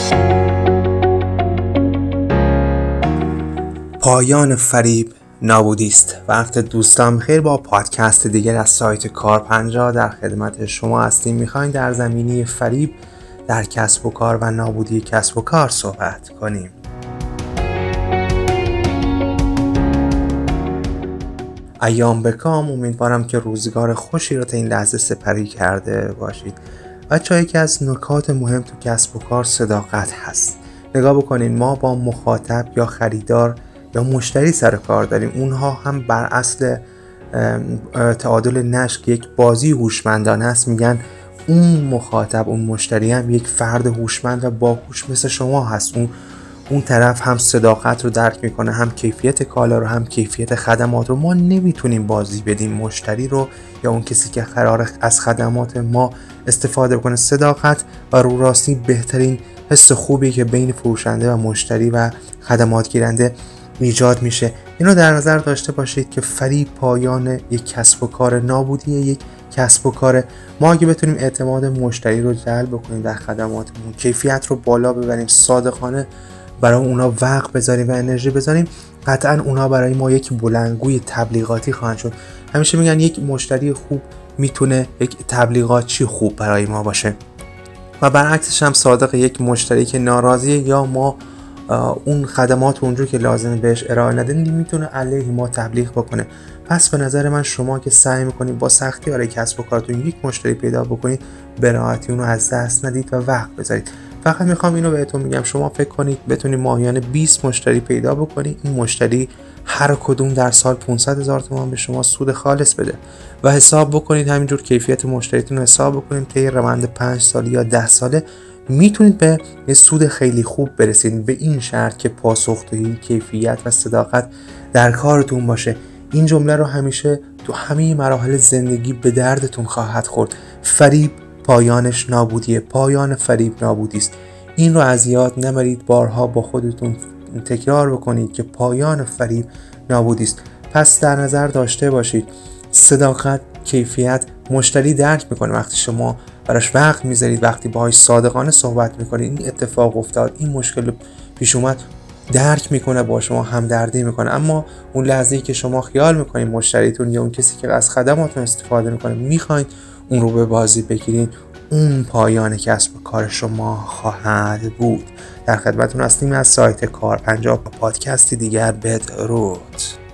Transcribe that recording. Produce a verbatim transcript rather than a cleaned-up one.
پایان فریب نابودی است. وقت دوستان بخیر. با پادکست دیگر از سایت کار پنجاه در خدمت شما هستیم. میخوایم در زمینه فریب در کسب و کار و نابودی کسب و کار صحبت کنیم. ایام بکام. امیدوارم که روزگار خوشی رو تا این لحظه سپری کرده باشید. بچه‌ها، یکی از نکات مهم تو کسب و کار صداقت هست. نگاه بکنین، ما با مخاطب یا خریدار یا مشتری سر کار داریم. اونها هم بر اصل تعادل نشک یک بازی هوشمندانه است. میگن اون مخاطب، اون مشتری هم یک فرد هوشمند و باهوش مثل شما هست. اون اون طرف هم صداقت رو درک میکنه، هم کیفیت کالا رو، هم کیفیت خدمات رو. ما نمیتونیم بازی بدیم مشتری رو یا اون کسی که قرار از خدمات ما استفاده بکنه. صداقت و رو راستی بهترین حس خوبی که بین فروشنده و مشتری و خدمات گیرنده ایجاد میشه. اینو در نظر داشته باشید که فریب پایان یک کسب و کار، نابودی یک کسب و کار. ما اگه بتونیم اعتماد مشتری رو جلب کنیم در خدماتمون، کیفیت رو بالا ببریم، صادقانه برای اونا وقت بذاریم و انرژی بذاریم، قطعا اونا برای ما یک بلندگوی تبلیغاتی خواهند شد. همیشه میگن یک مشتری خوب میتونه یک تبلیغاتچی خوب برای ما باشه و برعکسش هم صادق. یک مشتری که ناراضیه یا ما اون خدمات اونجور که لازمه بهش ارائه ندیم، میتونه علیه ما تبلیغ بکنه. پس به نظر من شما که سعی میکنید با سختی برای کسب و کارتون یک مشتری پیدا بکنید، به راحتی اونو از دست ندید و وقت بذارید. فقط میخوام اینو بهتون میگم، شما فکر کنید بتونید ماهیانه بیست مشتری پیدا بکنید، این مشتری هر کدوم در سال پانصد هزار تومان به شما سود خالص بده و حساب بکنید همینجور کیفیت مشتریتون رو حساب بکنید طی روند پنج ساله یا ده ساله میتونید به یه سود خیلی خوب برسید، به این شرط که پاسخگویی، کیفیت و صداقت در کارتون باشه. این جمله رو همیشه تو همه مراحل زندگی به دردتون خواهد خورد. فریب پایانش نابودیه. پایان فریب نابودی است. این رو از یاد نبرید، بارها با خودتون تکرار بکنید که پایان فریب نابودی است. پس در نظر داشته باشید صداقت، کیفیت، مشتری درک میکنه وقتی شما براش وقت میذارید، وقتی باهاش صادقانه صحبت میکنید. این اتفاق افتاد، این مشکل پیش اومد، درک میکنه، با شما همدردی میکنه. اما اون لحظه‌ای که شما خیال میکنید مشتریتون یا اون کسی که از خدماتتون استفاده میکنه میخواید اون رو به بازی بگیرید، اون پایان کسب و کار شما خواهد بود. در خدمتتون هستیم از سایت کار پنجاه با پادکستی دیگر. بدرود.